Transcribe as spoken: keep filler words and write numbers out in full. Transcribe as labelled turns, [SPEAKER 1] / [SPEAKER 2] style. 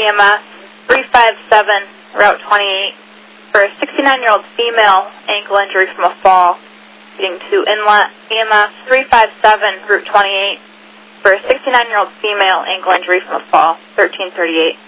[SPEAKER 1] M S three five seven, Route twenty-eight, for a sixty-nine-year-old female ankle injury from a fall. Leading to inlet E M S three five seven, Route twenty-eight, for a sixty-nine-year-old female ankle injury from a fall, thirteen thirty-eight.